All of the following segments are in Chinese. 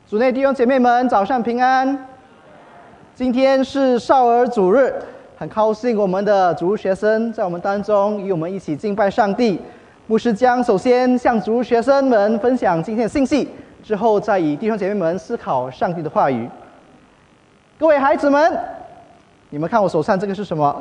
主内弟兄姐妹们，早上平安。今天是少儿主日，很高兴我们的主日学生在我们当中与我们一起敬拜上帝。牧师将首先向主日学生们分享今天的信息，之后再与弟兄姐妹们思考上帝的话语。各位孩子们，你们看我手上这个是什么？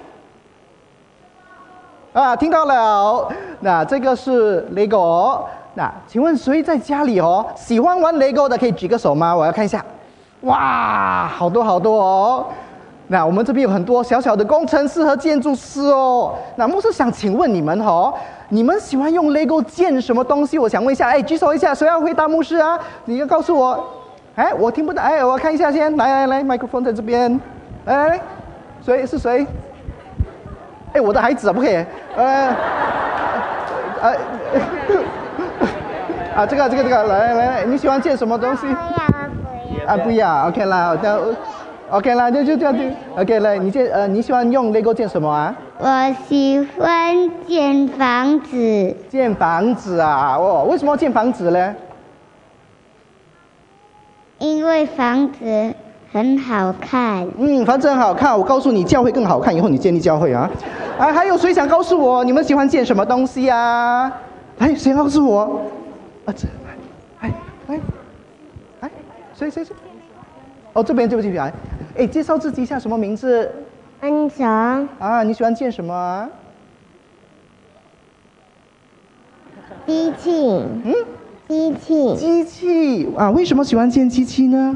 听到了。那这个是 Lego。那请问谁在家里喜欢玩 Lego 的可以举个手吗？我要看一下。哇，好多好多哦。那我们这边有很多小小的工程师和建筑师哦。那牧师想请问你们你们喜欢用 Lego 建什么东西？我想问一下，举手一下，谁要回答牧师啊？你要告诉我。我听不到。我要看一下先。来，麦克风在这边。来，谁是谁？我的孩子不可以。这个，来，你喜欢建什么东西？不要 ，OK 啦，OK 啦，就这样子 ，OK 来，你喜欢用 Lego 建什么啊？ 我喜欢建房子。 建房子啊？为什么要建房子呢？ 因为房子很好看。 房子很好看，我告诉你，教会更好看。以后你建立教会啊。还有谁想告诉我，你们喜欢建什么东西啊？来，谁告诉我？谁？这边对不起介绍自己一下，什么名字？ 恩成。 你喜欢建什么啊？ 机器。机器。 为什么喜欢建机器呢？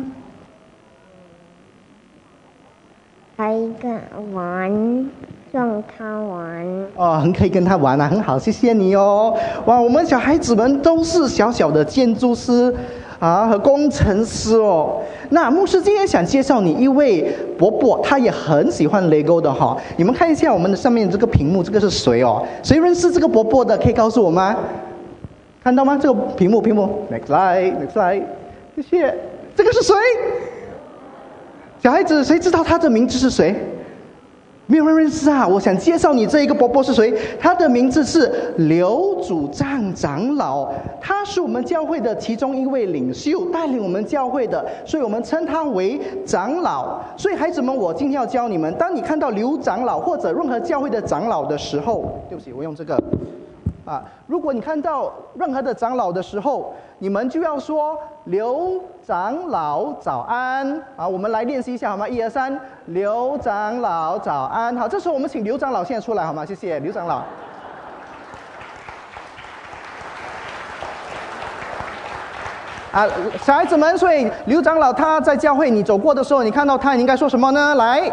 可以跟玩，让他玩。 可以跟他玩啊，很好，谢谢你哦。我们小孩子们都是小小的建筑师和工程师哦。那牧师今天想介绍你一位伯伯，他也很喜欢 Lego 的你们看一下我们的上面这个屏幕，这个是谁谁认识这个伯伯的？可以告诉我吗？看到吗？这个屏幕 ，Next slide， 谢谢。这个是谁？小孩子，谁知道他的名字是谁？没有人认识啊！我想介绍你这一个伯伯是谁？他的名字是刘主丈长老，他是我们教会的其中一位领袖，带领我们教会的，所以我们称他为长老。所以孩子们，我今天要教你们，当你看到刘长老或者任何教会的长老的时候，对不起，我用这个。如果你看到任何的长老的时候，你们就要说刘长老早安。我们来练习一下好吗？1、2、3，刘长老早安。好，这时候我们请刘长老现在出来好吗？谢谢刘长老。小孩子们，所以刘长老他在教会你走过的时候，你看到他，你应该说什么呢？来。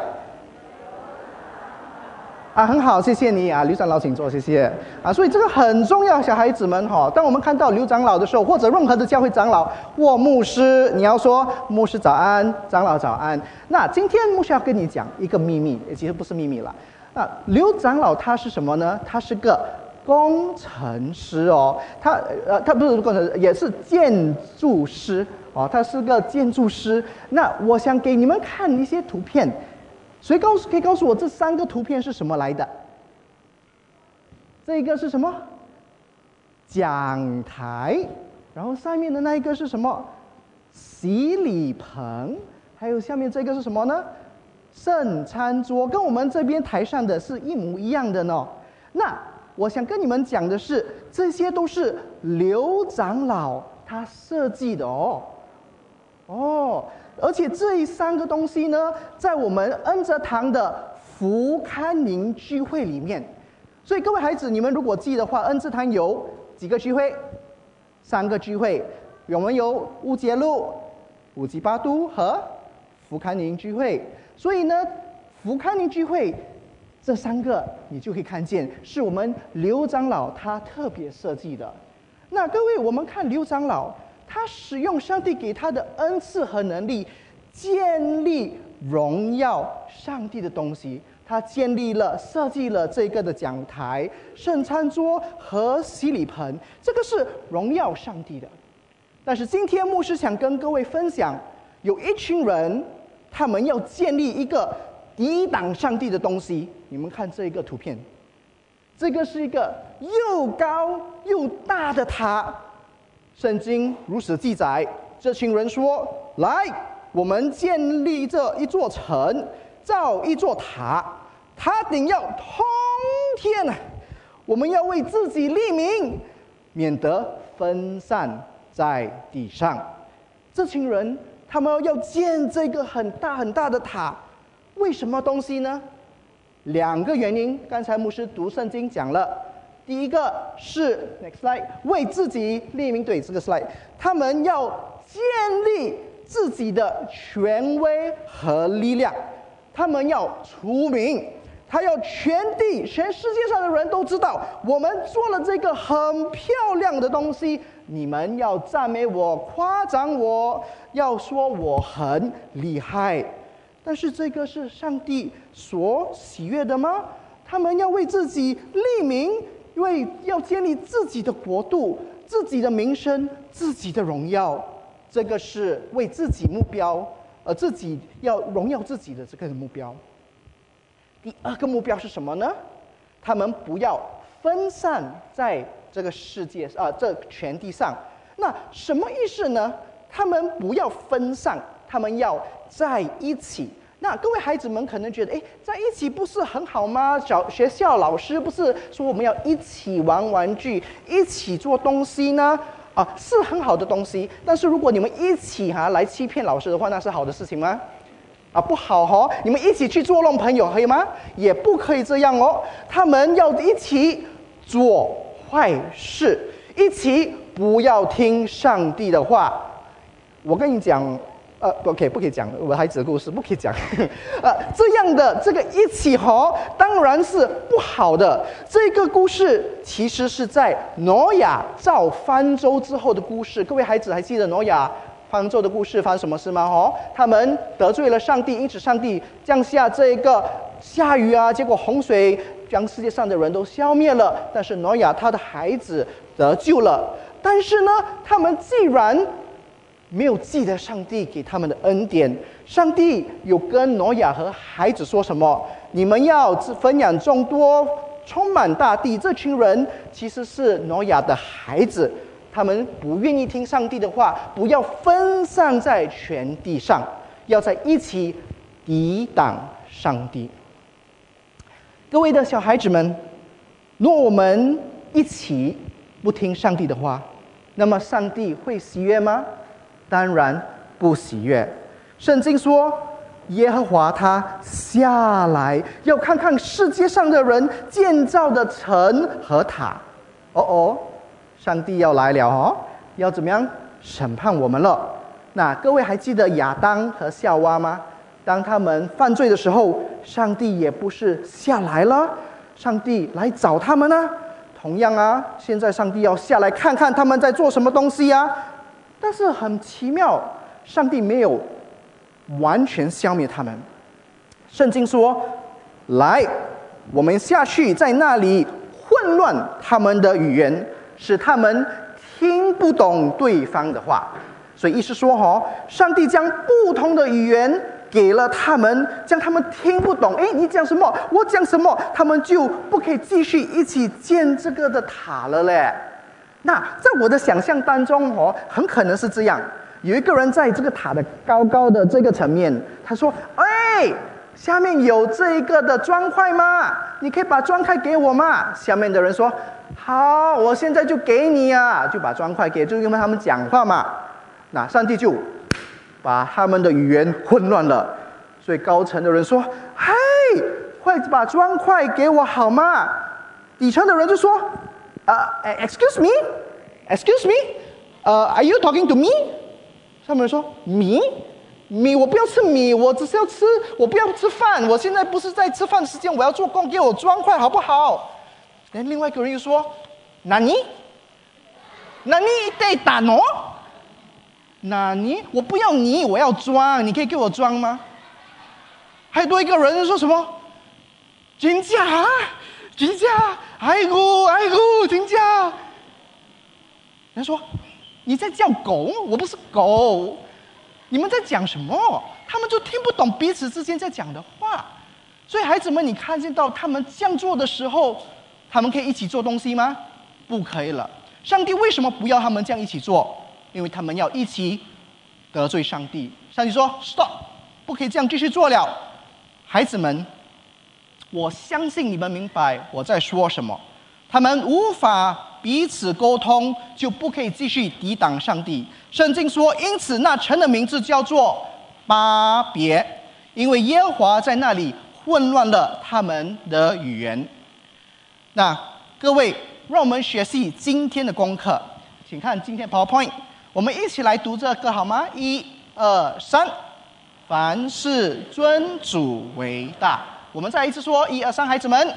很好，谢谢你刘长老请坐，谢谢所以这个很重要，小孩子们当我们看到刘长老的时候，或者任何的教会长老或牧师，你要说牧师早安，长老早安。那今天牧师要跟你讲一个秘密，其实不是秘密了。刘长老他是什么呢？他是个工程师他不是工程师，也是建筑师他是个建筑师。那我想给你们看一些图片。谁可以告诉我这3个图片是什么来的？这个是什么？讲台。然后上面的那一个是什么？洗礼盆。还有下面这个是什么呢？圣餐桌，跟我们这边台上的是一模一样的呢。那我想跟你们讲的是，这些都是刘长老他设计的而且这3个东西呢，在我们恩泽堂的福康宁聚会里面。所以各位孩子，你们如果记的话，恩泽堂有几个聚会？3个聚会。我们有乌节路、乌吉巴都和福康宁聚会。所以呢，福康宁聚会这3个，你就可以看见是我们刘长老他特别设计的。那各位，我们看刘长老。他使用上帝给他的恩赐和能力，建立荣耀上帝的东西。他设计了这个的讲台、圣餐桌和洗礼盆，这个是荣耀上帝的。但是今天牧师想跟各位分享，有一群人，他们要建立一个抵挡上帝的东西。你们看这一个图片，这个是一个又高又大的塔。圣经如此记载， 这群人说：“来，我们建立这一座城，造一座塔，塔顶要通天啊！我们要为自己立名，免得分散在地上。”这群人他们要建这个很大很大的塔，为什么东西呢？2个原因。刚才牧师读圣经讲了，第一个是 next slide 为自己立名，对，这个 slide 他们要建立自己的权威和力量，他们要出名，他要全世界上的人都知道我们做了这个很漂亮的东西，你们要赞美我，夸奖我，要说我很厉害。但是这个是上帝所喜悦的吗？他们要为自己立名，因为要建立自己的国度、自己的名声、自己的荣耀，这个是为自己目标，自己要荣耀自己的这个目标。第2个目标是什么呢？他们不要分散在这个世界这全地上。那什么意思呢？他们不要分散，他们要在一起。那各位孩子们可能觉得，在一起不是很好吗？学校老师不是说我们要一起玩玩具，一起做东西呢？是很好的东西。但是如果你们一起来欺骗老师的话，那是好的事情吗？不好哦。你们一起去捉弄朋友可以吗？也不可以这样哦。他们要一起做坏事，一起不要听上帝的话。我跟你讲，OK， 不可以讲我孩子的故事，不可以讲。这样的这个一起当然是不好的。这个故事其实是在挪亚造方舟之后的故事。各位孩子还记得挪亚方舟的故事发生什么事吗？他们得罪了上帝，因此上帝降下这个下雨结果洪水将世界上的人都消灭了。但是挪亚他的孩子得救了。但是呢，他们既然没有记得上帝给他们的恩典，上帝有跟挪亚和孩子说什么？你们要分养众多，充满大地。这群人其实是挪亚的孩子，他们不愿意听上帝的话，不要分散在全地上，要在一起抵挡上帝。各位的小孩子们，若我们一起不听上帝的话，那么上帝会喜悦吗？当然不喜悦。圣经说，耶和华他下来，要看看世界上的人建造的城和塔。上帝要来了要怎么样审判我们了？那各位还记得亚当和夏娃吗？当他们犯罪的时候，上帝也不是下来了，上帝来找他们呢。同样现在上帝要下来看看他们在做什么东西但是很奇妙，上帝没有完全消灭他们。圣经说，来，我们下去，在那里混乱他们的语言，使他们听不懂对方的话。所以意思说上帝将不同的语言给了他们，将他们听不懂。你讲什么，我讲什么，他们就不可以继续一起建这个的塔了嘞。那在我的想象当中很可能是这样，有一个人在这个塔的高高的这个层面，他说，下面有这一个的砖块吗？你可以把砖块给我吗？下面的人说，好，我现在就给你就把砖块给，就因为他们讲话嘛。那上帝就把他们的语言混乱了，所以高层的人说，嘿，快把砖块给我好吗？底层的人就说，excuse me，are you talking to me？ 上面人说，米我不要吃米，我只是要吃，我不要吃饭，我现在不是在吃饭时间，我要做工，给我砖块好不好？另外一个人又说，哪里得打喏？哪里？我不要泥，我要砖，你可以给我砖吗？还多一个人说什么？真假？哎姑，真假？人说，你在叫狗，我不是狗，你们在讲什么？他们就听不懂彼此之间在讲的话。所以孩子们，你看见到他们这样做的时候，他们可以一起做东西吗？不可以了。上帝为什么不要他们这样一起做？因为他们要一起得罪上帝。上帝说 ：“Stop， 不可以这样继续做了。”孩子们，我相信你们明白我在说什么。他们无法彼此沟通，就不可以继续抵挡上帝。圣经说：“因此那城的名字叫做巴别，因为耶和华在那里混乱了他们的语言。”那各位，让我们学习今天的功课，请看今天 PowerPoint， 我们一起来读这个好吗？1、2、3，凡事尊主为大。我们再一次说，1、2、3，孩子们，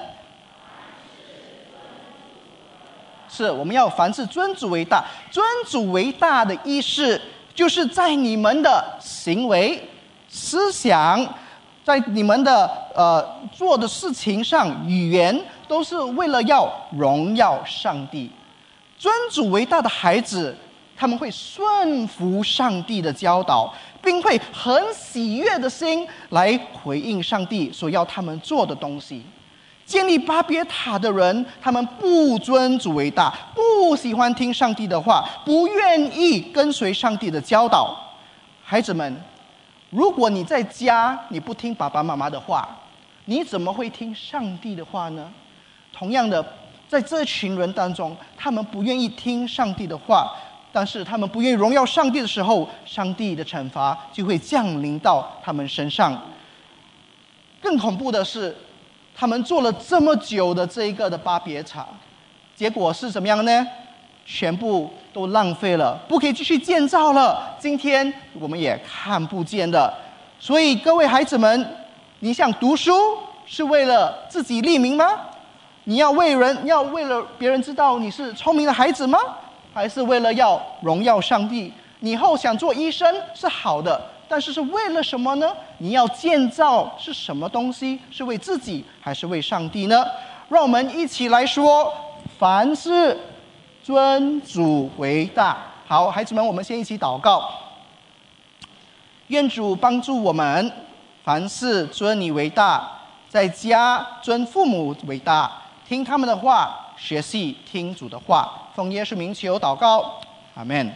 是我们要凡事尊主为大。尊主为大的意思，就是在你们的行为、思想，在你们的做的事情上，语言都是为了要荣耀上帝。尊主为大的孩子，他们会顺服上帝的教导，并会很喜悦的心来回应上帝所要他们做的东西。建立巴别塔的人，他们不尊主为大，不喜欢听上帝的话，不愿意跟随上帝的教导。孩子们，如果你在家你不听爸爸妈妈的话，你怎么会听上帝的话呢？同样的，在这群人当中，他们不愿意听上帝的话，但是他们不愿意荣耀上帝的时候，上帝的惩罚就会降临到他们身上。更恐怖的是，他们做了这么久的这一个的巴别塔，结果是怎么样呢？全部都浪费了，不可以继续建造了。今天我们也看不见的。所以各位孩子们，你想读书是为了自己立名吗？你要为了别人知道你是聪明的孩子吗？还是为了要荣耀上帝？你以后想做医生是好的，但是是为了什么呢？你要建造是什么东西？是为自己还是为上帝呢？让我们一起来说，凡事尊主为大。好，孩子们，我们先一起祷告。愿主帮助我们，凡事尊你为大，在家尊父母为大，听他们的话，学习听主的话。奉耶稣名求祷告，阿们。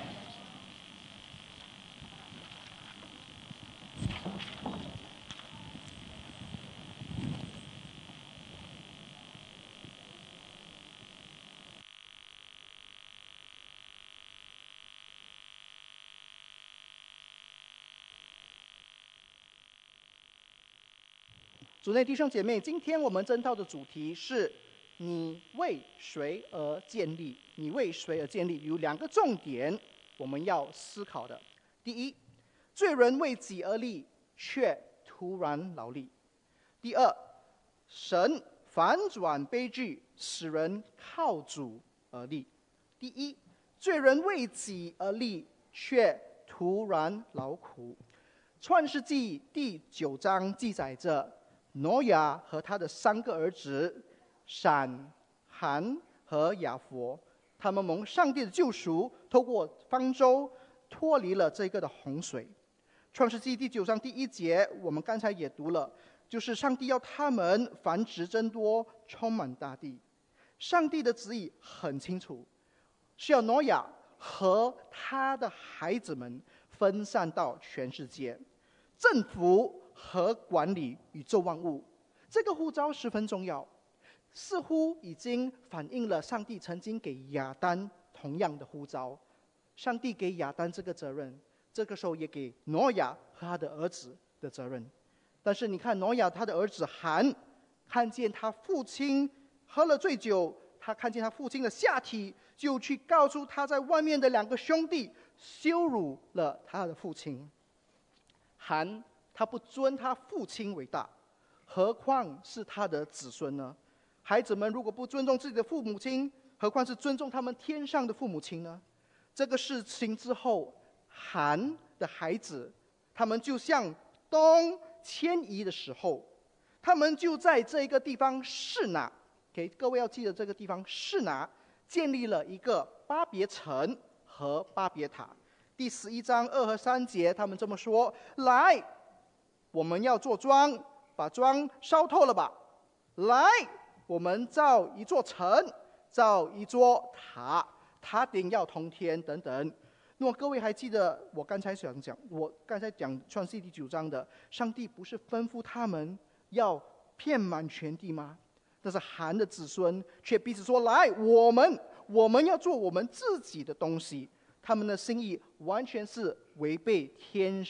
主内弟兄姐妹，今天我们正道的主题是你为谁而建立？你为谁而建立？有2个重点我们要思考的。第一，罪人为己而立，却突然劳力。第二，神反转悲剧，使人靠主而立。第一，罪人为己而立，却突然劳苦。创世纪第9章记载着挪亚和他的3个儿子闪、含和雅弗，他们蒙上帝的救赎，透过方舟脱离了这个的洪水。创世纪第9章第1节我们刚才也读了，就是上帝要他们繁殖增多，充满大地。上帝的旨意很清楚，是要挪亚和他的孩子们分散到全世界，政府和管理宇宙万物。这个呼召十分重要，似乎已经反映了上帝曾经给亚当同样的呼召。上帝给亚当这个责任，这个时候也给挪亚和他的儿子的责任。但是你看，挪亚他的儿子含看见他父亲喝了醉酒，他看见他父亲的下体，就去告诉他在外面的2个兄弟，羞辱了他的父亲。含他不尊他父亲为大，何况是他的子孙呢？孩子们如果不尊重自己的父母亲，何况是尊重他们天上的父母亲呢？这个事情之后，含的孩子他们就向东迁移的时候，他们就在这个地方示拿，给各位要记得这个地方示拿，建立了一个巴别城和巴别塔。第11章2和3节他们这么说：来，我们要做庄，把庄烧透了吧。来，我们造一座城，造一座塔，塔顶要通天等等。 如果各位还记得我刚才讲创世记第9章的，上帝不是吩咐他们要遍满全地吗？但是含的子孙却彼此说：“来，我们要做我们自己的东西。”他们的心意完全是违背天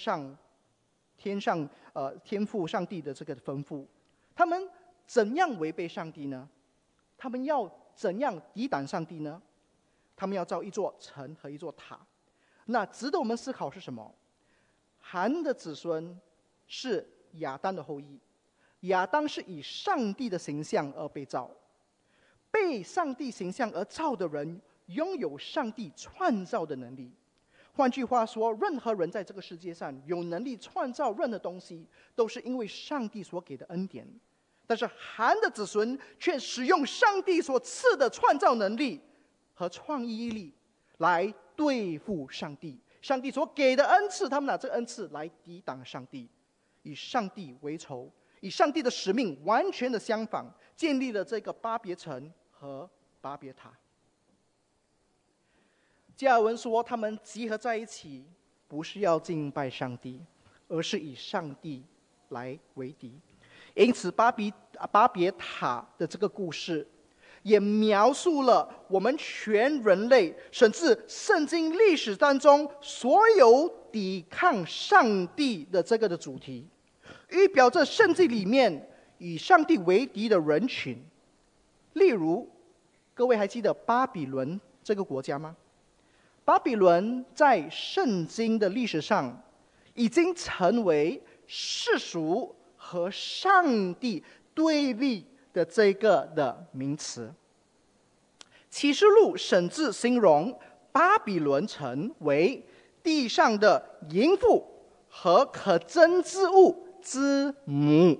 父上帝的这个吩咐。他们怎样违背上帝呢？他们要怎样抵挡上帝呢？他们要造一座城和一座塔。那值得我们思考是什么？含的子孙是亚当的后裔，亚当是以上帝的形象而被造，被上帝形象而造的人拥有上帝创造的能力。换句话说，任何人在这个世界上有能力创造任何东西，都是因为上帝所给的恩典。但是含的子孙却使用上帝所赐的创造能力和创意力来对付上帝，上帝所给的恩赐，他们拿这个恩赐来抵挡上帝，以上帝为仇，以上帝的使命完全的相反，建立了这个巴别城和巴别塔。加尔文说，他们集合在一起，不是要敬拜上帝，而是以上帝来为敌。因此巴别塔的这个故事也描述了我们全人类，甚至圣经历史当中所有抵抗上帝的这个的主题，预表着圣经里面以上帝为敌的人群。例如，各位还记得巴比伦这个国家吗？巴比伦在圣经的历史上已经成为世俗和上帝对立的这个的名词。启示录甚至形容巴比伦城为地上的淫妇和可憎之物之母。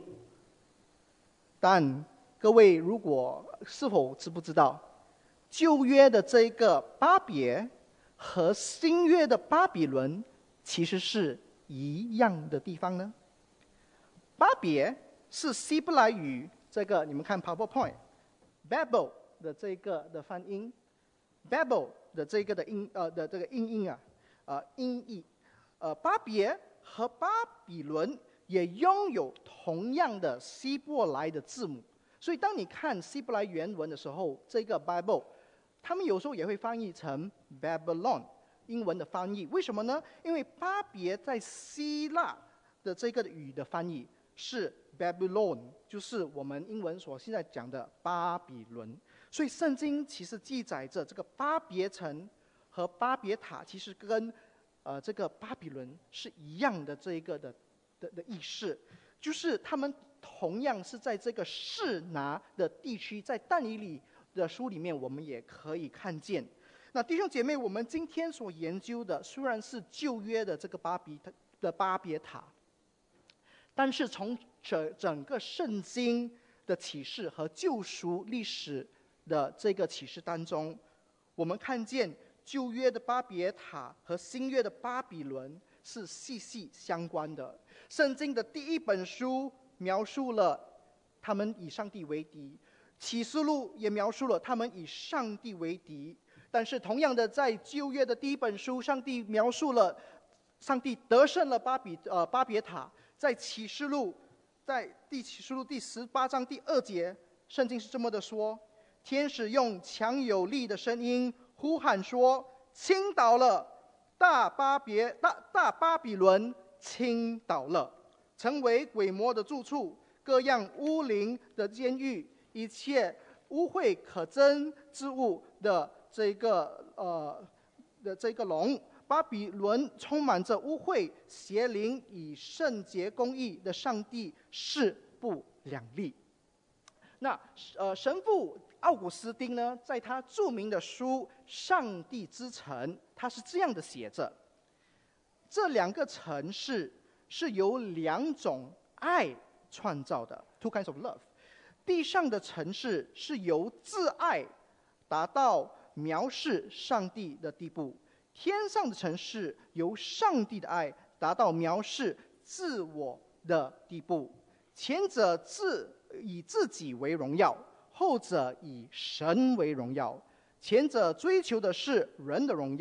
但各位是否知不知道，旧约的这个巴别和新约的巴比伦其实是一样的地方呢？巴别是希伯来语，这个你们看 PowerPoint Babel 的这个的翻音 ，Babel 的这个的音译，巴别和巴比伦也拥有同样的希伯来的字母，所以当你看希伯来原文的时候，这个 Bible 他们有时候也会翻译成 Babylon 英文的翻译。为什么呢？因为巴别在希腊的这个语的翻译是 Babylon， 就是我们英文所现在讲的巴比伦。所以圣经其实记载着这个巴别城和巴别塔其实跟这个巴比伦是一样的这一个的意思，就是他们同样是在这个示拿的地区，在但以理的书里面我们也可以看见。那弟兄姐妹，我们今天所研究的虽然是旧约的这个巴别塔，但是从整个圣经的启示和救赎历史的这个启示当中，我们看见旧约的巴别塔和新约的巴比伦是息息相关的。圣经的第一本书描述了他们以上帝为敌，启示录也描述了他们以上帝为敌。但是同样的，在旧约的第一本书，上帝描述了上帝得胜了巴别塔。在启示录第18章第2节，圣经是这么的说：天使用强有力的声音呼喊说，倾倒了大巴比伦，倾倒了，成为鬼魔的住处，各样污灵的监狱，一切污秽可憎之物的这个笼。巴比伦充满着污秽邪灵，以圣洁公义的上帝势不两立。那神父奥古斯丁呢，在他著名的书《上帝之城》，他是这样的写着：这两个城市是由两种爱创造的 ，two kinds of love。地上的城市是由自爱达到藐视上帝的地步，天上的城市由上帝的爱达到藐视自我的地步。前者以自己为荣耀，后者以神为荣耀。前者追求的是人的荣耀，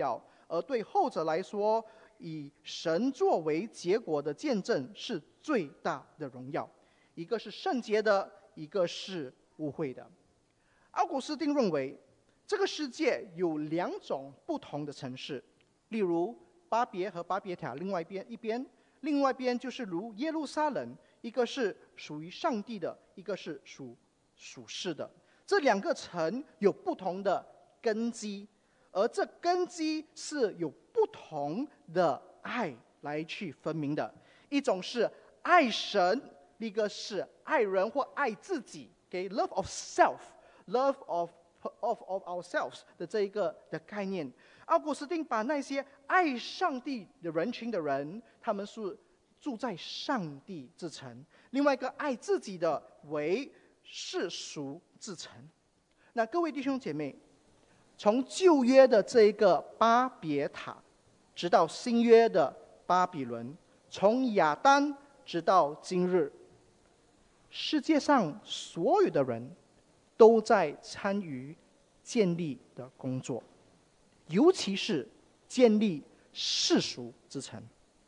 而对后者来说，以神作为结果的见证是最大的荣耀。一个是圣洁的，一个是污秽的。奥古斯丁认为，这个世界有两种不同的城市，例如巴别和巴别塔，另外一边就是如耶路撒冷，一个是属于上帝的，一个是属世的。这两个城有不同的根基，而这根基是有不同的爱来去分明的。一种是爱神，另一个是爱人或爱自己，给 love of self，love of ourselves 的这一个的概念。奥古斯丁把那些爱上帝的人群的人，他们是住在上帝之城；另外一个爱自己的为世俗之城。那各位弟兄姐妹，从旧约的这一个巴别塔，直到新约的巴比伦，从亚当直到今日，世界上所有的人都在参与建立的工作，尤其是建立世俗之城。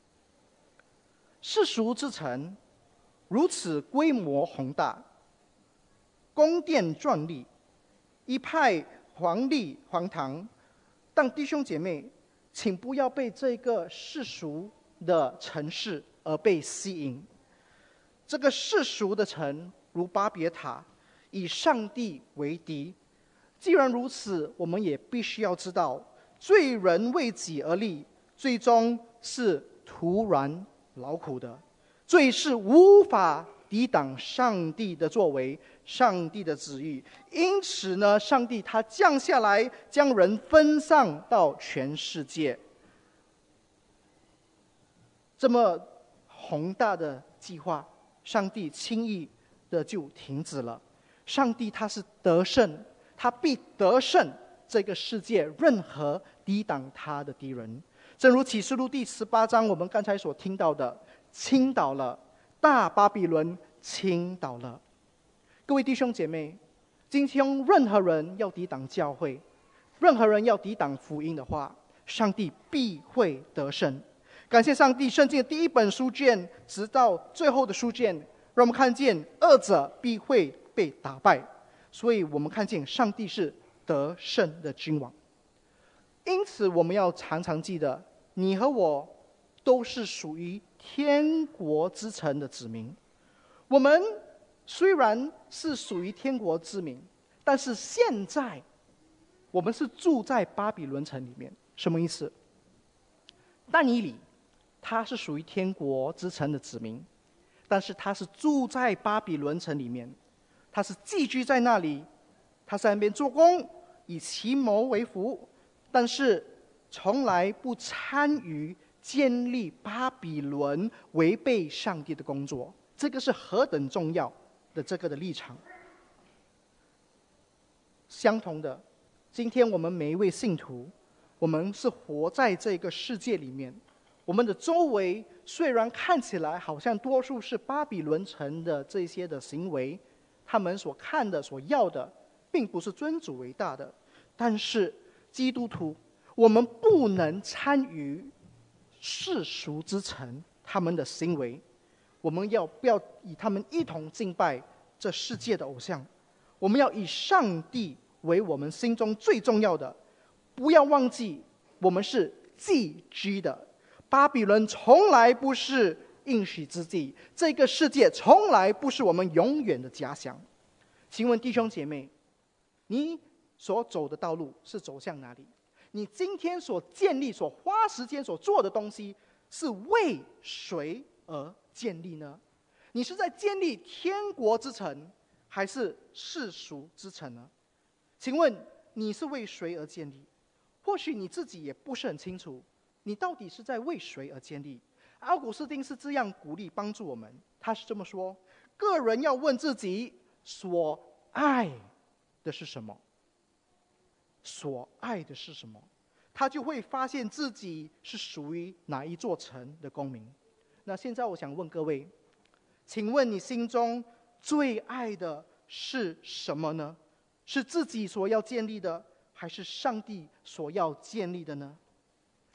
世俗之城如此规模宏大，宫殿壮丽，一派皇丽堂皇，但弟兄姐妹，请不要被这个世俗的城市而被吸引。这个世俗的城如巴别塔，以上帝为敌。既然如此，我们也必须要知道，罪人为己而立，最终是徒然劳苦的。罪是无法抵挡上帝的作为，上帝的旨意。因此呢，上帝他降下来，将人分散到全世界。这么宏大的计划，上帝轻易的就停止了。上帝他是得胜，他必得胜这个世界任何抵挡他的敌人。正如启示录第18章我们刚才所听到的，倾倒了，大巴比伦倾倒了。各位弟兄姐妹，今天任何人要抵挡教会，任何人要抵挡福音的话，上帝必会得胜。感谢上帝，圣经的第一本书卷直到最后的书卷，让我们看见恶者必会被打败。所以我们看见上帝是得胜的君王。因此我们要常常记得，你和我都是属于天国之城的子民。我们虽然是属于天国之民，但是现在我们是住在巴比伦城里面。什么意思？但以理他是属于天国之城的子民，但是他是住在巴比伦城里面，他是寄居在那里，他在那边做工，以其谋为福，但是从来不参与建立巴比伦违背上帝的工作。这个是何等重要的这个的立场。相同的，今天我们每一位信徒，我们是活在这个世界里面，我们的周围虽然看起来好像多数是巴比伦城的这些的行为，他们所看的所要的并不是尊主为大的，但是基督徒我们不能参与世俗之城他们的行为。我们要不要与他们一同敬拜这世界的偶像？我们要以上帝为我们心中最重要的，不要忘记我们是寄居的。巴比伦从来不是应许之地，这个世界从来不是我们永远的家乡。请问弟兄姐妹，你所走的道路是走向哪里？你今天所建立、所花时间所做的东西，是为谁而建立呢？你是在建立天国之城，还是世俗之城呢？请问你是为谁而建立？或许你自己也不是很清楚，你到底是在为谁而建立？奥古斯丁是这样鼓励帮助我们，他是这么说：个人要问自己所爱的是什么，所爱的是什么，他就会发现自己是属于哪一座城的公民。那现在我想问各位，请问你心中最爱的是什么呢？是自己所要建立的，还是上帝所要建立的呢？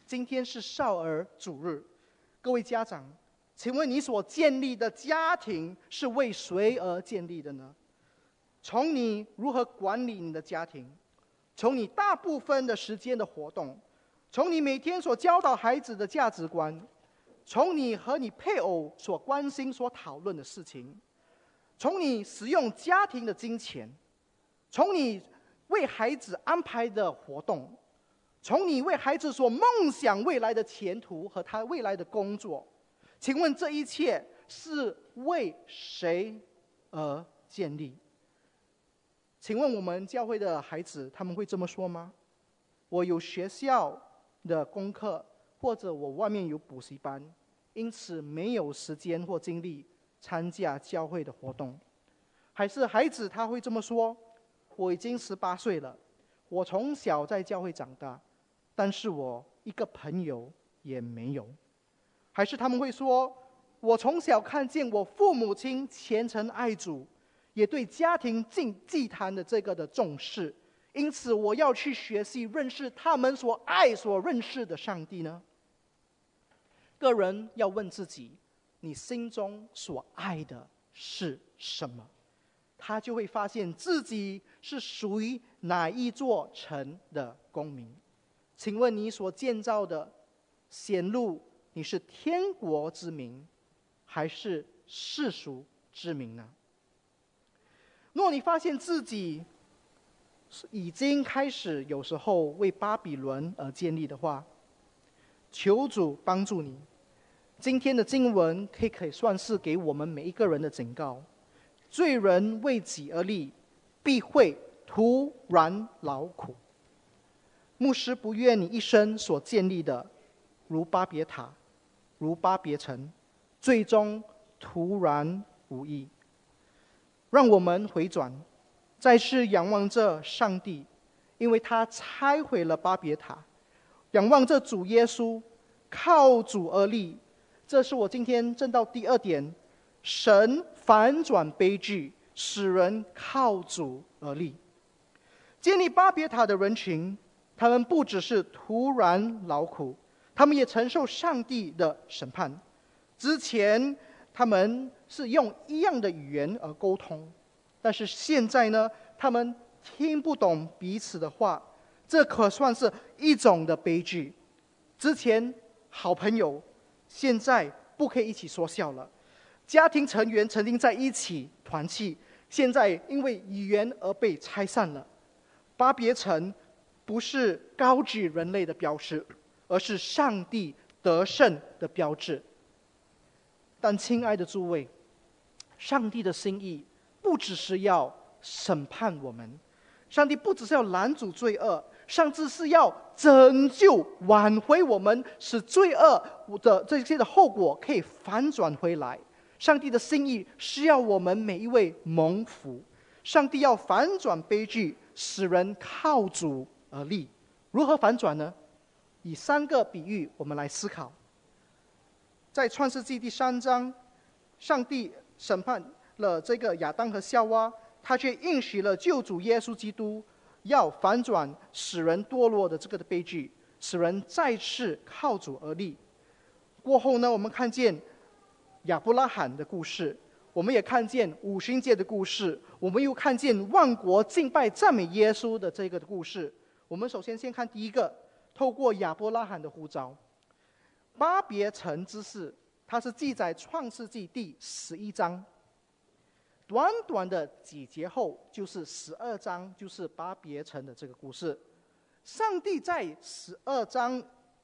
今天是少儿主日，各位家长，请问你所建立的家庭是为谁而建立的呢？从你如何管理你的家庭，从你大部分的时间的活动，从你每天所教导孩子的价值观，从你和你配偶所关心、所讨论的事情，从你使用家庭的金钱，从你为孩子安排的活动，从你为孩子所梦想未来的前途和他未来的工作，请问这一切是为谁而建立？请问我们教会的孩子他们会这么说吗？我有学校的功课，或者我外面有补习班，因此没有时间或精力参加教会的活动。还是孩子他会这么说，我已经18岁了，我从小在教会长大，但是我一个朋友也没有。还是他们会说，我从小看见我父母亲虔诚爱主，也对家庭祭坛的这个的重视，因此我要去学习认识他们所爱所认识的上帝呢？个人要问自己，你心中所爱的是什么？他就会发现自己是属于哪一座城的公民。请问你所建造的显露你是天国之民，还是世俗之民呢？若你发现自己已经开始有时候为巴比伦而建立的话，求主帮助你。今天的经文可以算是给我们每一个人的警告：罪人为己而立，必会徒然劳苦。牧师不愿你一生所建立的，如巴别塔，如巴别城，最终徒然无益。让我们回转，再次仰望着上帝，因为他拆毁了巴别塔，仰望着主耶稣，靠主而立。这是我今天正道第2点，神反转悲剧，使人靠主而立。建立巴别塔的人群，他们不只是徒然劳苦，他们也承受上帝的审判。之前他们是用一样的语言而沟通，但是现在呢，他们听不懂彼此的话，这可算是一种的悲剧。之前好朋友，现在不可以一起说笑了；家庭成员曾经在一起团契，现在因为语言而被拆散了。巴别城不是高举人类的标识，而是上帝得胜的标志。但亲爱的诸位，上帝的心意不只是要审判我们，上帝不只是要拦阻罪恶，上帝是要拯救挽回我们，使罪恶的这些的后果可以反转回来。上帝的心意是要我们每一位蒙福，上帝要反转悲剧，使人靠主而立。如何反转呢？以3个比喻我们来思考。在创世纪第3章，上帝审判了这个亚当和夏娃，他却应许了救主耶稣基督要反转使人堕落的这个的悲剧，使人再次靠主而立。过后呢，我们看见亚伯拉罕的故事，我们也看见五旬节的故事，我们又看见万国敬拜赞美耶稣的这个的故事。我们首先看第一个，透过亚伯拉罕的呼召。巴别城之事，它是记载创世纪第11章，短短的几节后就是12章，就是巴别城的这个故事。上帝在12章，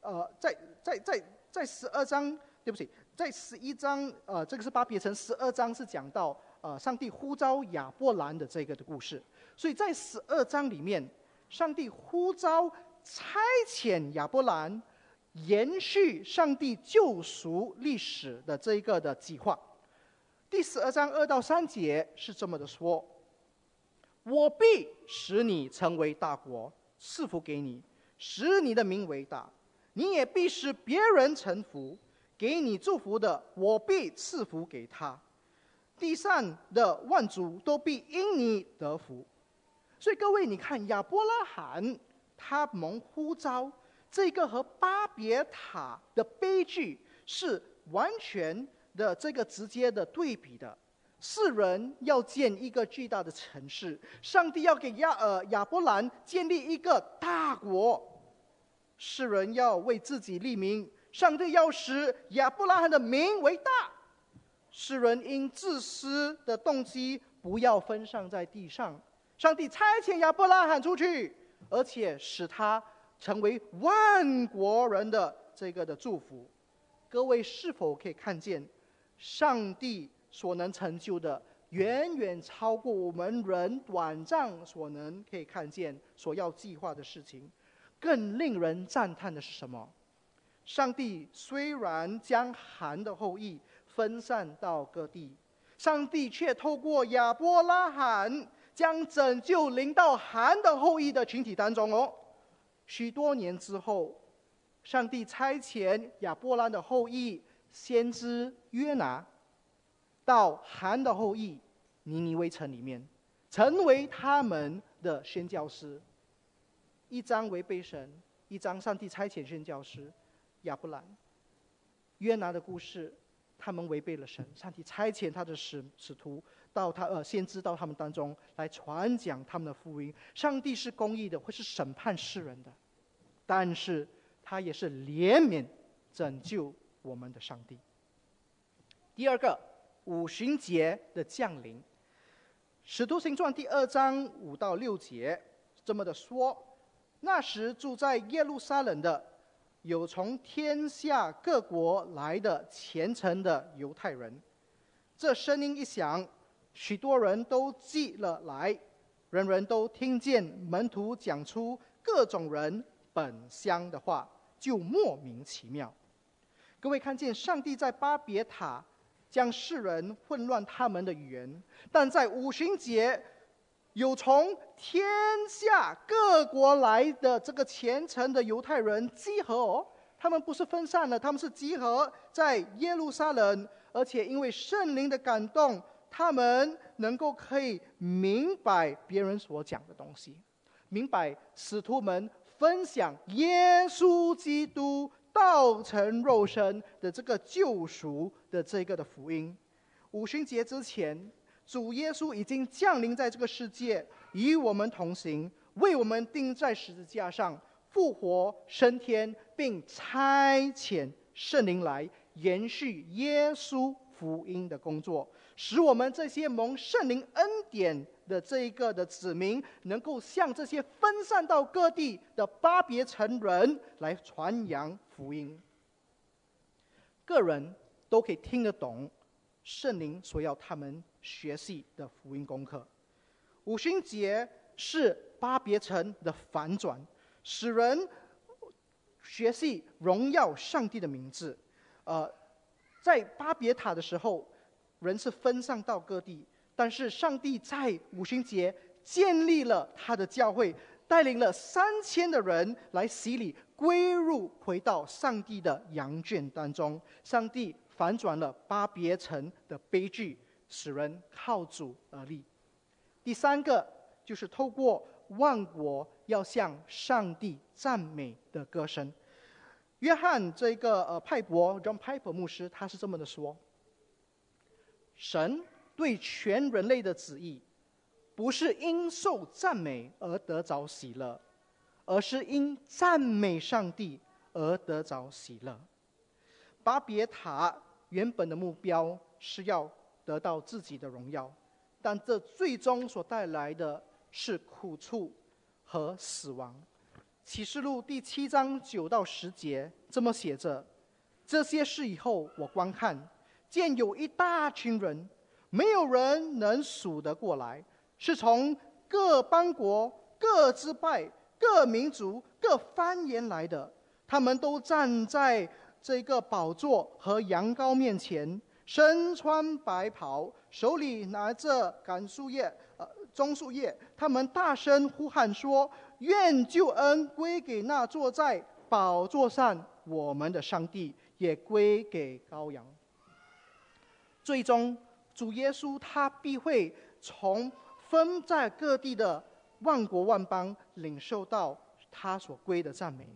在12章，对不起，在11章，这个是巴别城，12章是讲到上帝呼召亚伯兰的这个的故事。所以在12章里面，上帝呼召差遣亚伯兰，延续上帝救赎历史的这一个的计划。第12章2到3节是这么的说：我必使你成为大国，赐福给你，使你的名为大，你也必使别人臣服，给你祝福的，我必赐福给他，地上的万族都必因你得福。所以各位，你看亚伯拉罕他蒙呼召这个和巴别塔的悲剧是完全的这个直接的对比的。世人要建一个巨大的城市，上帝要给亚伯兰建立一个大国，世人要为自己立名，上帝要使亚伯拉罕的名为大。世人因自私的动机不要分散在地上，上帝差遣亚伯拉罕出去，而且使他成为万国人的这个的祝福。各位是否可以看见，上帝所能成就的远远超过我们人短暂所能可以看见所要计划的事情？更令人赞叹的是什么？上帝虽然将含的后裔分散到各地，上帝却透过亚伯拉罕将拯救临到含的后裔的群体当中哦。许多年之后，上帝差遣亚伯兰的后裔先知约拿到含的后裔尼尼微城里面，成为他们的宣教师。一章违背神，一章上帝差遣宣教师亚伯兰。约拿的故事，他们违背了神，上帝差遣他的使徒到先知到他们当中来传讲他们的福音。上帝是公义的，会是审判世人的，但是他也是怜悯拯救我们的上帝。第二个，五旬节的降临。使徒行传第2章5到6节这么的说：那时住在耶路撒冷的有从天下各国来的虔诚的犹太人，这声音一响，许多人都记了来，人人都听见门徒讲出各种人本乡的话，就莫名其妙。各位看见，上帝在巴别塔将世人混乱他们的语言，但在五旬节有从天下各国来的这个虔诚的犹太人集合哦。他们不是分散了，他们是集合在耶路撒冷，而且因为圣灵的感动，他们能够可以明白别人所讲的东西，明白使徒们分享耶稣基督道成肉身的这个救赎的这个的福音。五旬节之前，主耶稣已经降临在这个世界，与我们同行，为我们钉在十字架上，复活升天，并差遣圣灵来延续耶稣福音的工作，使我们这些蒙圣灵恩典的这一个的子民，能够向这些分散到各地的巴别城人来传扬福音。个人都可以听得懂圣灵所要他们学习的福音功课。五旬节是巴别城的反转，使人学习荣耀上帝的名字。在巴别塔的时候，人是分散到各地，但是上帝在五旬节建立了他的教会，带领了3000的人来洗礼，归入回到上帝的羊圈当中。上帝反转了巴别城的悲剧，使人靠主而立。第三个就是透过万国要向上帝赞美的歌声。约翰这个派伯 John Piper 牧师，他是这么的说：神对全人类的旨意，不是因受赞美而得着喜乐，而是因赞美上帝而得着喜乐。巴别塔原本的目标是要得到自己的荣耀，但这最终所带来的是苦楚和死亡。启示录第7章9到10节这么写着：这些事以后，我观看，见有一大群人，没有人能数得过来，是从各邦国、各支派、各民族、各方言来的。他们都站在这个宝座和羊羔面前，身穿白袍，手里拿着棕树叶。他们大声呼喊说：愿救恩归给那坐在宝座上我们的上帝，也归给羔羊。最终主耶稣他必会从分在各地的万国万邦领受到他所归的赞美。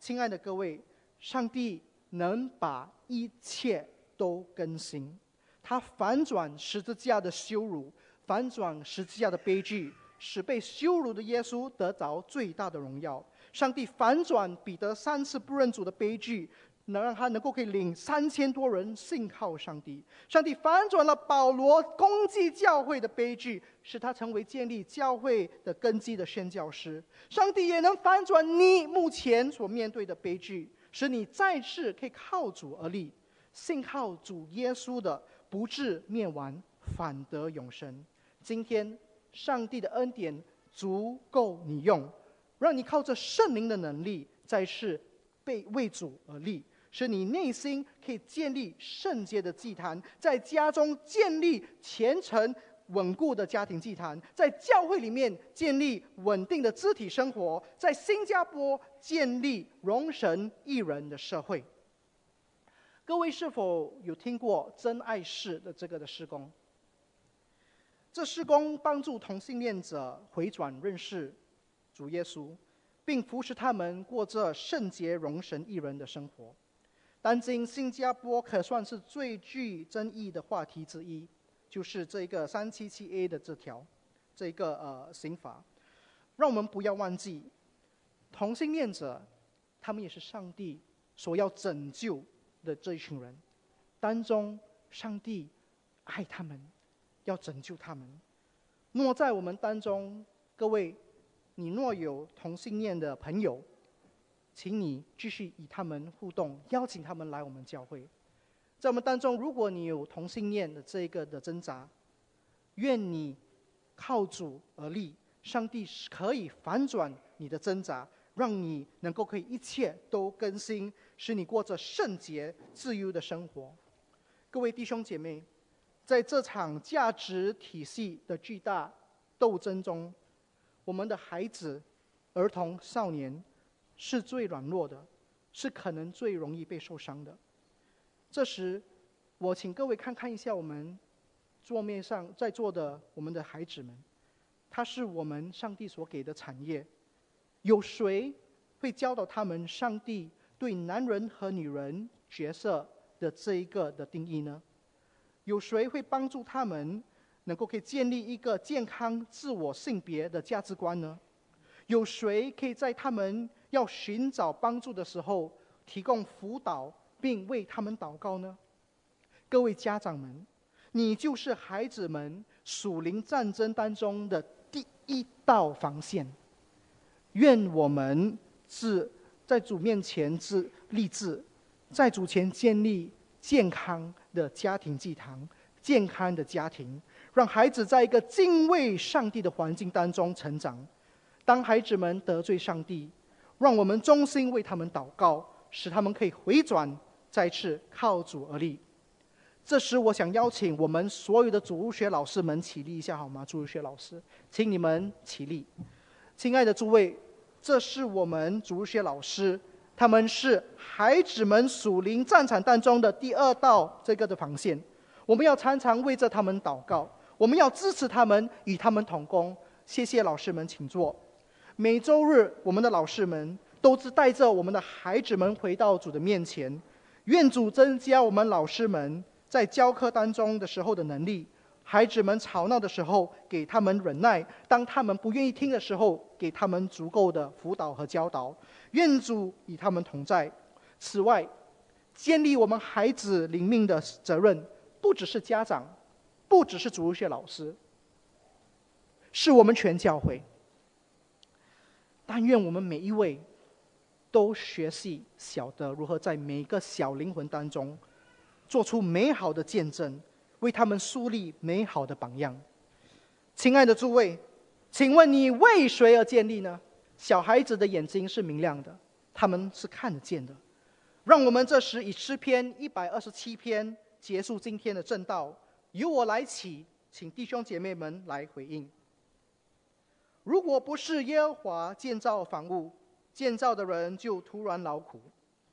亲爱的各位，上帝能把一切都更新，他反转十字架的羞辱，反转十字架的悲剧，使被羞辱的耶稣得着最大的荣耀。上帝反转彼得3次不认主的悲剧，能让他能够可以领3000多人信靠上帝。上帝反转了保罗攻击教会的悲剧，使他成为建立教会的根基的宣教师。上帝也能反转你目前所面对的悲剧，使你再次可以靠主而立，信靠主耶稣的不至灭亡，反得永生。今天上帝的恩典足够你用，让你靠着圣灵的能力再次被为主而立，使你内心可以建立圣洁的祭坛，在家中建立虔诚稳固的家庭祭坛，在教会里面建立稳定的肢体生活，在新加坡建立荣神益人的社会。各位是否有听过真爱室的这个的事工？这事工帮助同性恋者回转认识主耶稣，并扶持他们过着圣洁荣神益人的生活。当今新加坡可算是最具争议的话题之一，就是这个377A 的这个刑罚。让我们不要忘记，同性恋者他们也是上帝所要拯救的这一群人，当中上帝爱他们，要拯救他们。若在我们当中，各位，你若有同性恋的朋友，请你继续与他们互动，邀请他们来我们教会。在我们当中，如果你有同性恋的这个的挣扎，愿你靠主而立，上帝可以反转你的挣扎，让你能够可以一切都更新，使你过着圣洁自由的生活。各位弟兄姐妹，在这场价值体系的巨大斗争中，我们的孩子、儿童、少年是最软弱的，是可能最容易被受伤的。这时，我请各位看看一下我们桌面上在座的我们的孩子们，他是我们上帝所给的产业。有谁会教导他们上帝对男人和女人角色的这一个的定义呢？有谁会帮助他们能够可以建立一个健康自我性别的价值观呢？有谁可以在他们要寻找帮助的时候提供辅导并为他们祷告呢？各位家长们，你就是孩子们属灵战争当中的第一道防线。愿我们在主面前立志，在主前建立健康的家庭祭坛，健康的家庭，让孩子在一个敬畏上帝的环境当中成长。当孩子们得罪上帝，让我们衷心为他们祷告，使他们可以回转，再次靠主而立。这时我想邀请我们所有的主日学老师们起立一下好吗？主日学老师，请你们起立。亲爱的诸位，这是我们主日学老师，他们是孩子们属灵战场当中的第二道这个的防线。我们要常常为着他们祷告，我们要支持他们，与他们同工。谢谢老师们，请坐。每周日我们的老师们都是带着我们的孩子们回到主的面前，愿主增加我们老师们在教课当中的时候的能力。孩子们吵闹的时候，给他们忍耐；当他们不愿意听的时候，给他们足够的辅导和教导。愿主与他们同在。此外，建立我们孩子灵命的责任，不只是家长，不只是主日学老师，是我们全教会。但愿我们每一位都学习晓得如何在每一个小灵魂当中做出美好的见证，为他们树立美好的榜样。亲爱的诸位，请问你为谁而建立呢？小孩子的眼睛是明亮的，他们是看得见的。让我们这时以诗篇127篇结束今天的正道。由我来起，请弟兄姐妹们来回应。如果不是耶和华建造房屋，建造的人就徒然劳苦。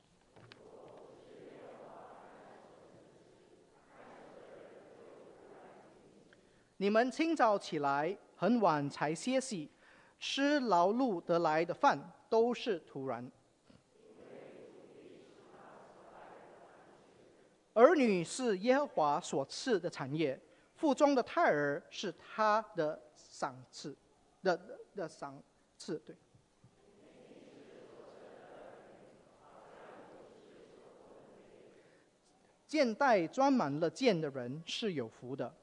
你们清早起来，很晚才歇息，吃劳碌得来的饭，都是徒然。 儿女是耶和华所赐的产业，腹中的胎儿是他的赏赐的赏赐。对。箭袋装满了箭的人是有福的。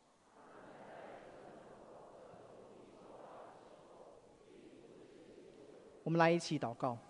我们来一起祷告。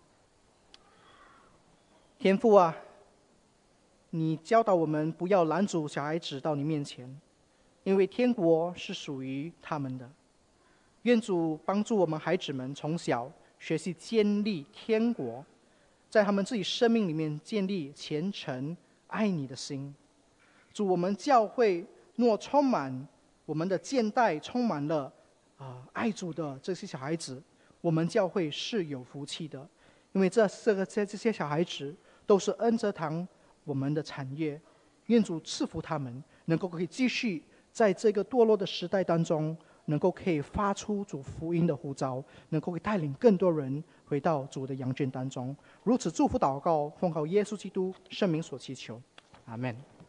天父啊，你教导我们不要拦阻小孩子到你面前，因为天国是属于他们的。愿主帮助我们孩子们从小学习建立天国，在他们自己生命里面建立虔诚爱你的心。主，我们教会若充满我们的箭袋，充满了爱主的这些小孩子，我们教会是有福气的，因为这些小孩子都是恩泽堂我们的产业。愿主赐福他们，能够可以继续在这个堕落的时代当中，能够可以发出主福音的呼召，能够带领更多人回到主的羊圈当中。如此祝福祷告，奉靠耶稣基督圣名所祈求，阿们。